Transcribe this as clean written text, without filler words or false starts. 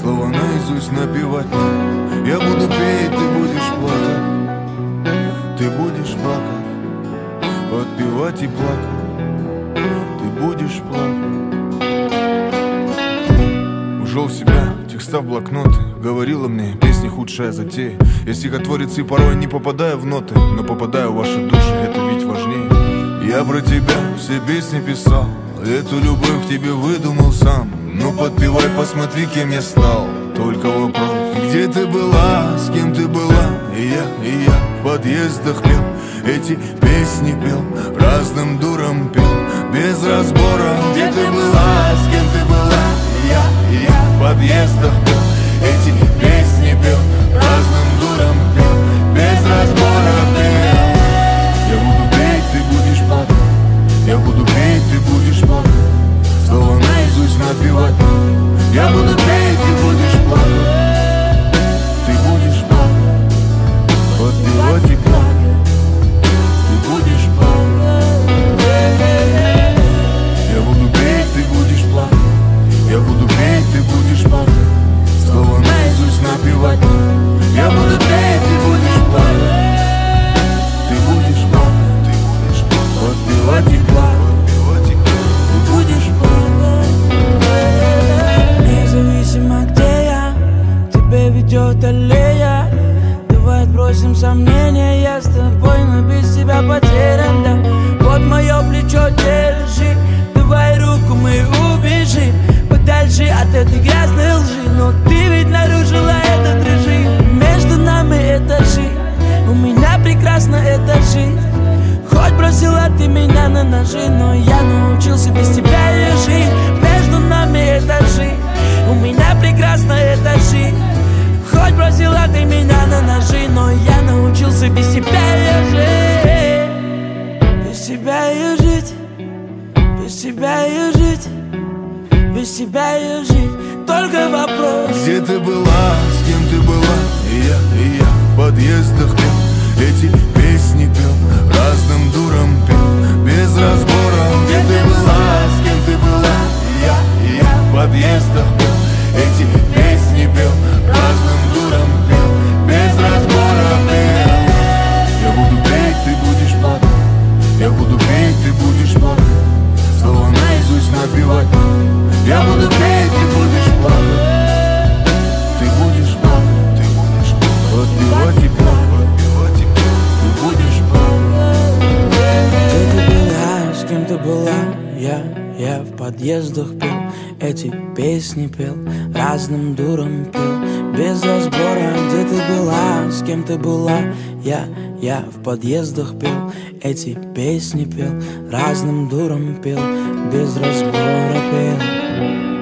слова наизусть напевать. Я буду петь, ты будешь плакать. Ты будешь плакать, подпевать и плакать. Ты будешь плакать. Ушел в себя, текста в блокноты. Говорила мне, песни худшая затея. Я стихотворец и порой не попадаю в ноты, но попадаю в ваши души, это ведь важнее. Я про тебя все песни писал, эту любовь к тебе выдумал сам. Ну подпевай, посмотри, кем я стал. Только вопрос, где ты была, с кем ты была? И я в подъездах пел, эти песни пел, разным дурам пел, без разбора. Где ты была, с кем ты была? И я в подъездах пел, эти песни пел, разным дурам пел, без разбора пел. Я буду петь, ты будешь плакать. Я буду петь, ты будешь плакать. Слова наизусть напевать. Я буду петь, ты будешь плакать. Ты будешь плакать, подпевать и плакать. Ты будешь плакать. Я буду петь, ты будешь плакать. Я буду петь, ты будешь плакать. Слова наизусть напевать. Я буду петь, ты будешь плакать. Ты будешь плакать, подпевать и плакать. Ты будешь плакать. Независимо где я, к тебе ведет аллея. Давай отбросим сомнения, я с тобой, но без тебя потерян, да. Вот мое плечо держи, давай руку мы убежим подальше от этой грязной лжи. Но ты ведь нарушила этот режим. Между нами этажи, у меня прекрасно эта жизнь. Хоть бросила ты меня на ножи, но я научился без тебя ее жить. Между нами этажи, у меня прекрасно эта жизнь. Хоть бросила ты меня на ножи, но я научился без тебя ее жить. Без тебя ее жить, без тебя ее жить, без тебя ее жить. Только вопрос, где ты была, с кем ты была? И я в подъездах пел, эти песни пел, разным дурам пел, без разбора. Где ты была, с кем ты была? И я в подъездах пел, эти песни пел, разным дурам пел, без разбора пел. Я буду петь, ты будешь плакать. Я буду петь, ты будешь плакать. Слова наизусть напевать. Я буду петь, ты будешь плакать. Ты будешь плакать, ты будешь подпевать и плакать. Ты будешь плакать. Где ты была, с кем ты была? Я в подъездах пел, эти песни пел, разным дурам пел, без разбора. Где ты была, с кем ты была? Я в подъездах пел, эти песни пел, разным дурам пел, без разбора пел.